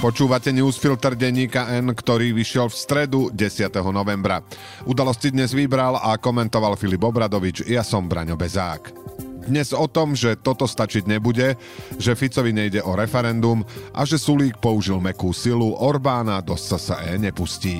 Počúvate newsfilter denníka N, ktorý vyšiel v stredu 10. novembra. Udalosti dnes vybral a komentoval Filip Obradovič, ja som Braňo Bezák. Dnes o tom, že toto stačiť nebude, že Ficovi nejde o referendum a že Sulík použil mäkkú silu, Orbána do SSE nepustí.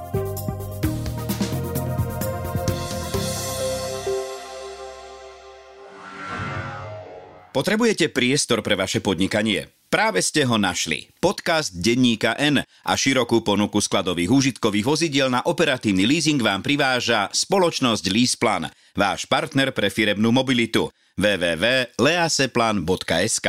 Potrebujete priestor pre vaše podnikanie? Práve ste ho našli. Podcast denníka N a širokú ponuku skladových užitkových vozidiel na operatívny leasing vám priváža spoločnosť LeasePlan, váš partner pre firemnú mobilitu. www.leaseplan.sk.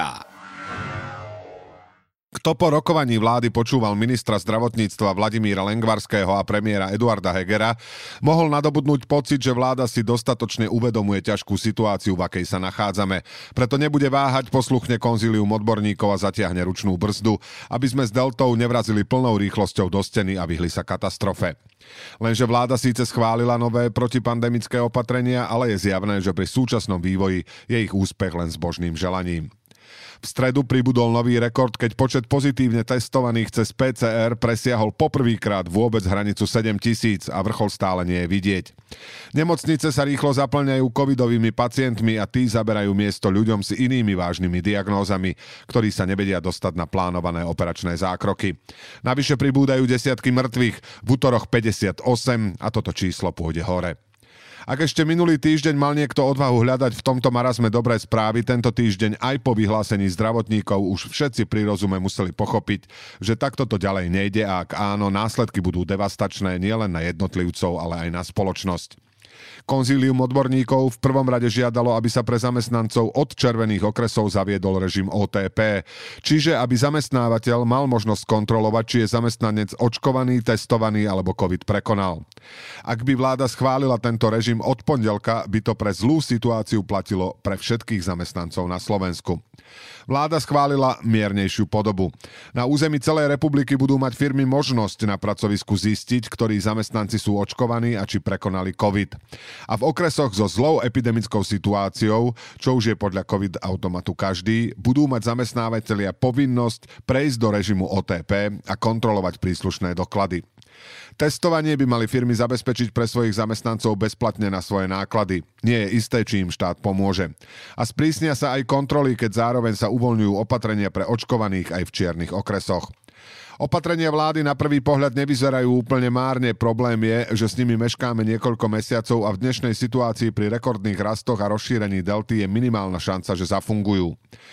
Kto po rokovaní vlády počúval ministra zdravotníctva Vladimíra Lengvarského a premiéra Eduarda Hegera, mohol nadobudnúť pocit, že vláda si dostatočne uvedomuje ťažkú situáciu, v akej sa nachádzame. Preto nebude váhať, posluchne konzílium odborníkov a zatiahne ručnú brzdu, aby sme s Deltou nevrazili plnou rýchlosťou do steny a vyhli sa katastrofe. Lenže vláda síce schválila nové protipandemické opatrenia, ale je zjavné, že pri súčasnom vývoji je ich úspech len zbožným želaním. V stredu pribudol nový rekord, keď počet pozitívne testovaných cez PCR presiahol poprvýkrát vôbec hranicu 7 000 a vrchol stále nie je vidieť. Nemocnice sa rýchlo zaplňajú covidovými pacientmi a tí zaberajú miesto ľuďom s inými vážnymi diagnózami, ktorí sa nevedia dostať na plánované operačné zákroky. Navyše pribúdajú desiatky mŕtvych, v útoroch 58 a toto číslo pôjde hore. Ak ešte minulý týždeň mal niekto odvahu hľadať v tomto marazme dobré správy, tento týždeň aj po vyhlásení zdravotníkov už všetci pri rozume museli pochopiť, že takto to ďalej nejde a ak áno, následky budú devastačné nielen na jednotlivcov, ale aj na spoločnosť. Konzílium odborníkov v prvom rade žiadalo, aby sa pre zamestnancov od červených okresov zaviedol režim OTP, čiže aby zamestnávateľ mal možnosť kontrolovať, či je zamestnanec očkovaný, testovaný alebo COVID prekonal. Ak by vláda schválila tento režim od pondelka, by to pre zlú situáciu platilo pre všetkých zamestnancov na Slovensku. Vláda schválila miernejšiu podobu. Na území celej republiky budú mať firmy možnosť na pracovisku zistiť, ktorí zamestnanci sú očkovaní a či prekonali COVID. A v okresoch so zlou epidemickou situáciou, čo už je podľa COVID automatu každý, budú mať zamestnávateľia povinnosť prejsť do režimu OTP a kontrolovať príslušné doklady. Testovanie by mali firmy zabezpečiť pre svojich zamestnancov bezplatne na svoje náklady. Nie je isté, či im štát pomôže. A sprísnia sa aj kontroly, keď zároveň sa uvoľňujú opatrenia pre očkovaných aj v čiernych okresoch. Opatrenia vlády na prvý pohľad nevyzerajú úplne márne. Problém je, že s nimi meškáme niekoľko mesiacov a v dnešnej situácii pri rekordných rastoch a rozšírení delty je minimálna šanca, že zafungujú.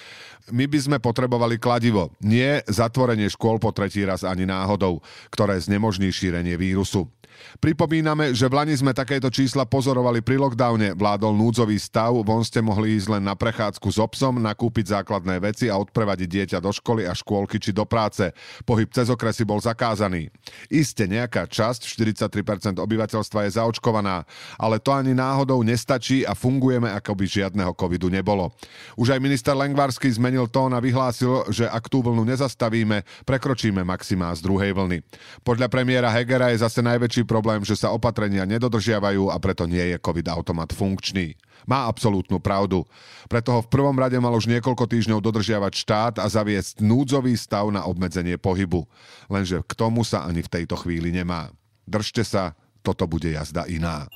My by sme potrebovali kladivo, nie zatvorenie škôl po tretí raz ani náhodou, ktoré znemožní šírenie vírusu. Pripomíname, že v lani sme takéto čísla pozorovali pri lockdowne, vládol núdzový stav, von ste mohli ísť len na prechádzku s obsom, nakúpiť základné veci a odprevadiť dieťa do školy a škôlky či do práce. Pohyb cez okresy bol zakázaný. Iste nejaká časť, 43% obyvateľstva je zaočkovaná, ale to ani náhodou nestačí a fungujeme, ako by žiadneho covidu nebolo. Už aj minister Lengvarský zmenil tón a vyhlásil, že ak tú vlnu nezastavíme, prekročíme maximá z druhej vlny. Podľa premiéra Hegera je zase najväčší problém, že sa opatrenia nedodržiavajú a preto nie je COVID automat funkčný. Má absolútnu pravdu. Preto ho v prvom rade mal už niekoľko týždňov dodržiavať štát a zaviesť núdzový stav na obmedzenie pohybu. Lenže k tomu sa ani v tejto chvíli nemá. Držte sa, toto bude jazda iná.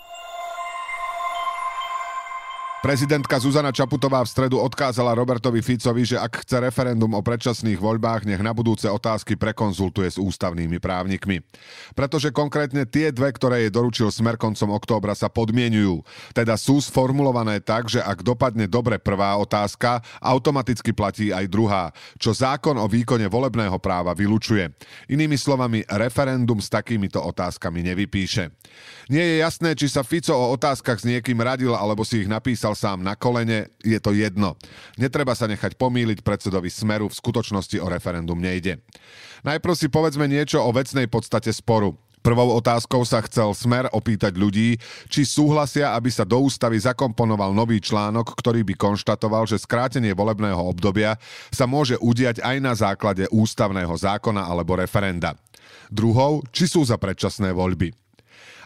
Prezidentka Zuzana Čaputová v stredu odkázala Robertovi Ficovi, že ak chce referendum o predčasných voľbách, nech na budúce otázky prekonzultuje s ústavnými právnikmi. Pretože konkrétne tie dve, ktoré jej doručil Smer koncom októbra, sa podmienujú. Teda sú sformulované tak, že ak dopadne dobre prvá otázka, automaticky platí aj druhá, čo zákon o výkone volebného práva vylučuje. Inými slovami, referendum s takýmito otázkami nevypíše. Nie je jasné, či sa Fico o otázkach s niekým radil, alebo si ich napísal sám na kolene, je to jedno. Netreba sa nechať pomýliť predsedovi Smeru, v skutočnosti o referendum nejde. Najprv si povedzme niečo o vecnej podstate sporu. Prvou otázkou sa chcel Smer opýtať ľudí, či súhlasia, aby sa do ústavy zakomponoval nový článok, ktorý by konštatoval, že skrátenie volebného obdobia sa môže udiať aj na základe ústavného zákona alebo referenda. Druhou, či sú za predčasné voľby.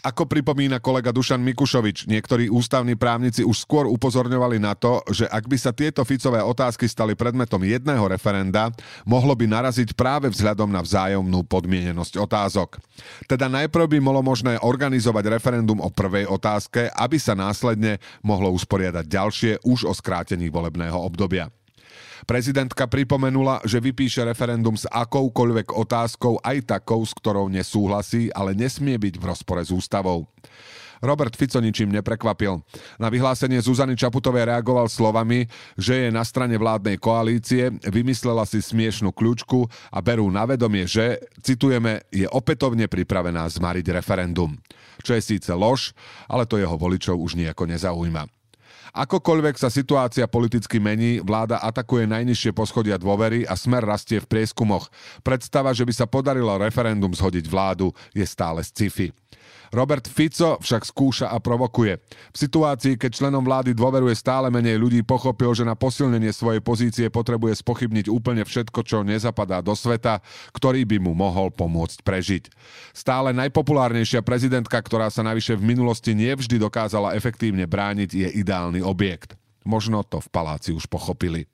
Ako pripomína kolega Dušan Mikušovič, niektorí ústavní právnici už skôr upozorňovali na to, že ak by sa tieto Ficové otázky stali predmetom jedného referenda, mohlo by naraziť práve vzhľadom na vzájomnú podmienenosť otázok. Teda najprv by bolo možné organizovať referendum o prvej otázke, aby sa následne mohlo usporiadať ďalšie už o skrátení volebného obdobia. Prezidentka pripomenula, že vypíše referendum s akoukoľvek otázkou, aj takou, s ktorou nesúhlasí, ale nesmie byť v rozpore s ústavou. Robert Fico ničím neprekvapil. Na vyhlásenie Zuzany Čaputovej reagoval slovami, že je na strane vládnej koalície, vymyslela si smiešnú kľúčku a berú na vedomie, že, citujeme, je opätovne pripravená zmariť referendum. Čo je síce lož, ale to jeho voličov už nejako nezaujíma. Akokoľvek sa situácia politicky mení, vláda atakuje najnižšie poschodia dôvery a Smer rastie v prieskumoch. Predstava, že by sa podarilo referendum zhodiť vládu, je stále sci-fi. Robert Fico však skúša a provokuje. V situácii, keď členom vlády dôveruje stále menej ľudí, pochopil, že na posilnenie svojej pozície potrebuje spochybniť úplne všetko, čo nezapadá do sveta, ktorý by mu mohol pomôcť prežiť. Stále najpopulárnejšia prezidentka, ktorá sa navyše v minulosti nevždy dokázala efektívne brániť, je ideálny objekt. Možno to v paláci už pochopili.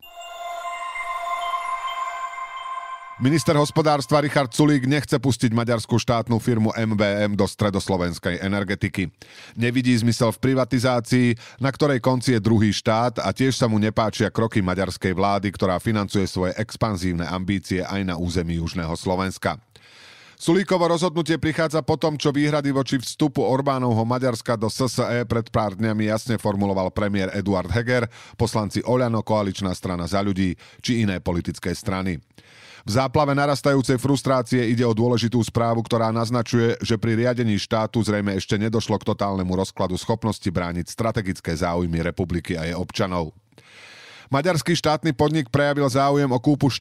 Minister hospodárstva Richard Sulík nechce pustiť maďarskú štátnu firmu MBM do stredoslovenskej energetiky. Nevidí zmysel v privatizácii, na ktorej konci je druhý štát, a tiež sa mu nepáčia kroky maďarskej vlády, ktorá financuje svoje expanzívne ambície aj na území južného Slovenska. Sulíkovo rozhodnutie prichádza po tom, čo výhrady voči vstupu Orbánovho Maďarska do SSE pred pár dňami jasne formuloval premiér Eduard Heger, poslanci Oľano, Koaličná strana Za ľudí či iné politické strany. V záplave narastajúcej frustrácie ide o dôležitú správu, ktorá naznačuje, že pri riadení štátu zrejme ešte nedošlo k totálnemu rozkladu schopnosti brániť strategické záujmy republiky a jej občanov. Maďarský štátny podnik prejavil záujem o kúpu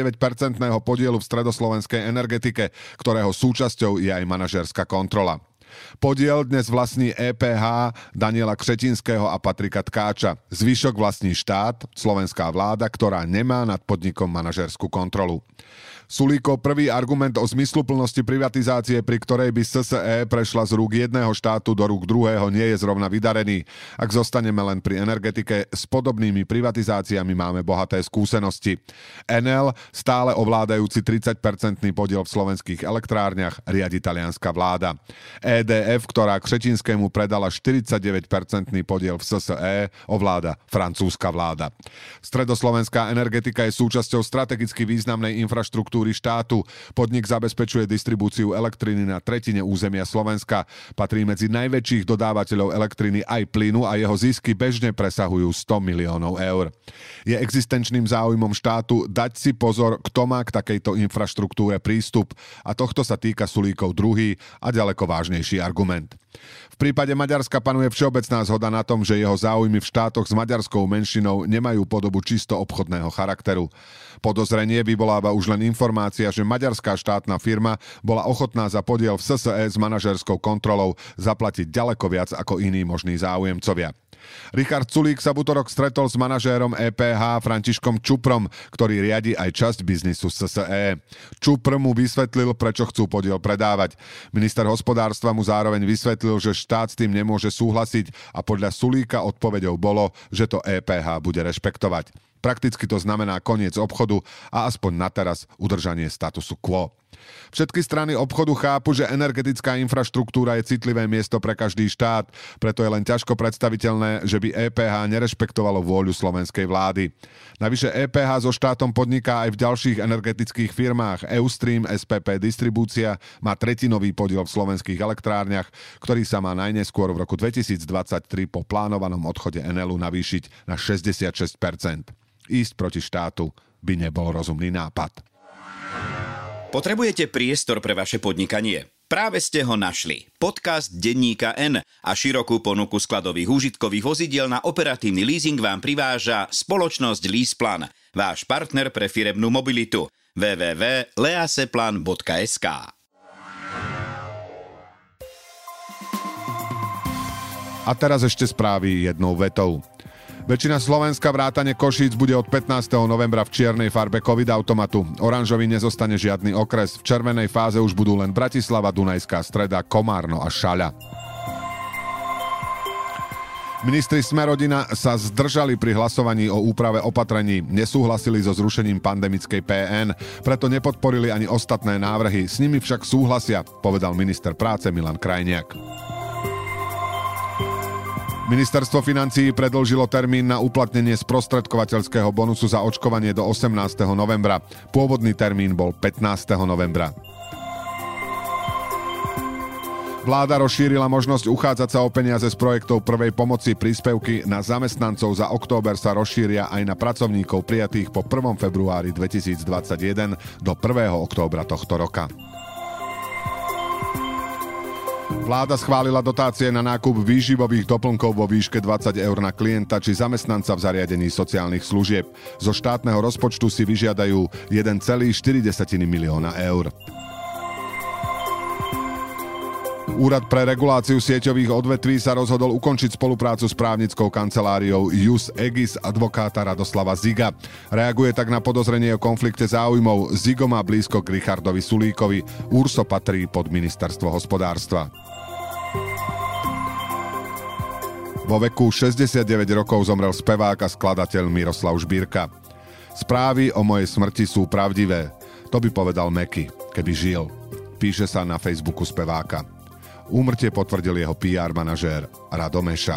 49% podielu v stredoslovenskej energetike, ktorého súčasťou je aj manažérska kontrola. Podiel dnes vlastní EPH Daniela Křetinského a Patrika Tkáča. Zvyšok vlastní štát, slovenská vláda, ktorá nemá nad podnikom manažérskú kontrolu. Sulíkov prvý argument o zmysluplnosti privatizácie, pri ktorej by SSE prešla z rúk jedného štátu do rúk druhého, nie je zrovna vydarený. Ak zostaneme len pri energetike, s podobnými privatizáciami máme bohaté skúsenosti. Enel, stále ovládajúci 30% podiel v slovenských elektrárniach, riadi talianska vláda. EDF, ktorá Křetinskému predala 49% podiel v SSE, ovláda francúzska vláda. Stredoslovenská energetika je súčasťou strategicky významnej infraštruktúry štátu. Podnik zabezpečuje distribúciu elektriny na tretine územia Slovenska. Patrí medzi najväčších dodávateľov elektriny aj plynu a jeho zisky bežne presahujú 100 miliónov eur. Je existenčným záujmom štátu dať si pozor, kto má k takejto infraštruktúre prístup, a tohto sa týka Sulíkov druhý a ďaleko vážnejší argument. V prípade Maďarska panuje všeobecná zhoda na tom, že jeho záujmy v štátoch s maďarskou menšinou nemajú podobu čisto obchodného charakteru. Podozrenie vyvoláva už len informácia, že maďarská štátna firma bola ochotná za podiel v SSE s manažérskou kontrolou zaplatiť ďaleko viac ako iní možní záujemcovia. Richard Sulík sa v utorok stretol s manažérom EPH Františkom Čuprom, ktorý riadi aj časť biznisu SSE. Čupr mu vysvetlil, prečo chcú podiel predávať. Minister hospodárstva mu zároveň vysvetlil, že štát s tým nemôže súhlasiť, a podľa Sulíka odpoveďou bolo, že to EPH bude rešpektovať. Prakticky to znamená koniec obchodu a aspoň na teraz udržanie statusu quo. Všetky strany obchodu chápu, že energetická infraštruktúra je citlivé miesto pre každý štát, preto je len ťažko predstaviteľné, že by EPH nerešpektovalo vôľu slovenskej vlády. Navyše EPH so štátom podniká aj v ďalších energetických firmách. Eustream, SPP Distribúcia má tretinový podiel v slovenských elektrárniach, ktorý sa má najneskôr v roku 2023 po plánovanom odchode Enelu navýšiť na 66%. Ísť proti štátu by nebol rozumný nápad. Potrebujete priestor pre vaše podnikanie? Práve ste ho našli. Podcast Denníka N a širokú ponuku skladových úžitkových vozidiel na operatívny leasing vám priváža spoločnosť LeasePlan, váš partner pre firemnú mobilitu. www.leaseplan.sk. A teraz ešte správy jednou vetou. Väčšina Slovenska vrátane Košíc bude od 15. novembra v čiernej farbe COVID-automatu. Oranžový nezostane žiadny okres. V červenej fáze už budú len Bratislava, Dunajská Streda, Komárno a Šaľa. Ministri Smer-rodina sa zdržali pri hlasovaní o úprave opatrení, nesúhlasili so zrušením pandemickej PN, preto nepodporili ani ostatné návrhy, s nimi však súhlasia, povedal minister práce Milan Krajniak. Ministerstvo financií predĺžilo termín na uplatnenie sprostredkovateľského bonusu za očkovanie do 18. novembra. Pôvodný termín bol 15. novembra. Vláda rozšírila možnosť uchádzať sa o peniaze z projektov prvej pomoci. Príspevky na zamestnancov za október sa rozšíria aj na pracovníkov prijatých po 1. februári 2021 do 1. októbra tohto roka. Vláda schválila dotácie na nákup výživových doplnkov vo výške 20 eur na klienta či zamestnanca v zariadení sociálnych služieb. Zo štátneho rozpočtu si vyžiadajú 1,4 milióna eur. Úrad pre reguláciu sieťových odvetví sa rozhodol ukončiť spoluprácu s právnickou kanceláriou Jus Egis advokáta Radoslava Ziga. Reaguje tak na podozrenie o konflikte záujmov. Zigo má blízko k Richardovi Sulíkovi. Urso patrí pod ministerstvo hospodárstva. Vo veku 69 rokov zomrel spevák a skladateľ Miroslav Žbírka. Správy o mojej smrti sú pravdivé. To by povedal Meky, keby žil. Píše sa na Facebooku speváka. Úmrtie potvrdil jeho PR manažér Rado Meša.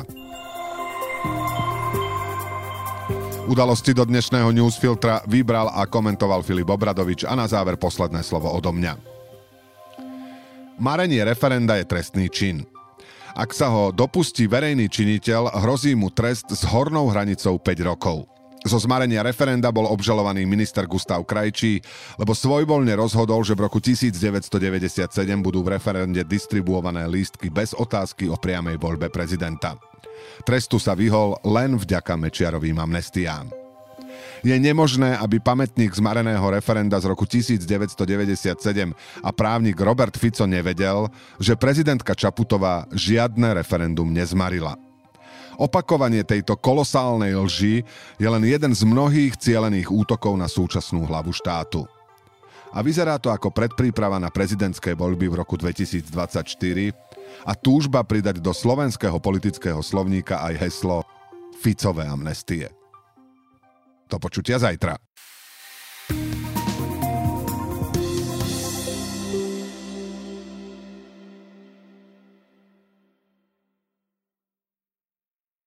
Udalosti do dnešného newsfiltra vybral a komentoval Filip Obradovič a na záver posledné slovo odo mňa. Marenie referenda je trestný čin. Ak sa ho dopustí verejný činiteľ, hrozí mu trest s hornou hranicou 5 rokov. Zo zmarenia referenda bol obžalovaný minister Gustav Krajčí, lebo svojvoľne rozhodol, že v roku 1997 budú v referende distribuované lístky bez otázky o priamej voľbe prezidenta. Trestu sa vyhol len vďaka Mečiarovým amnestiám. Je nemožné, aby pamätník zmareného referenda z roku 1997 a právnik Robert Fico nevedel, že prezidentka Čaputová žiadne referendum nezmarila. Opakovanie tejto kolosálnej lži je len jeden z mnohých cielených útokov na súčasnú hlavu štátu. A vyzerá to ako predpríprava na prezidentské voľby v roku 2024 a túžba pridať do slovenského politického slovníka aj heslo Ficové amnestie. Do počutia zajtra.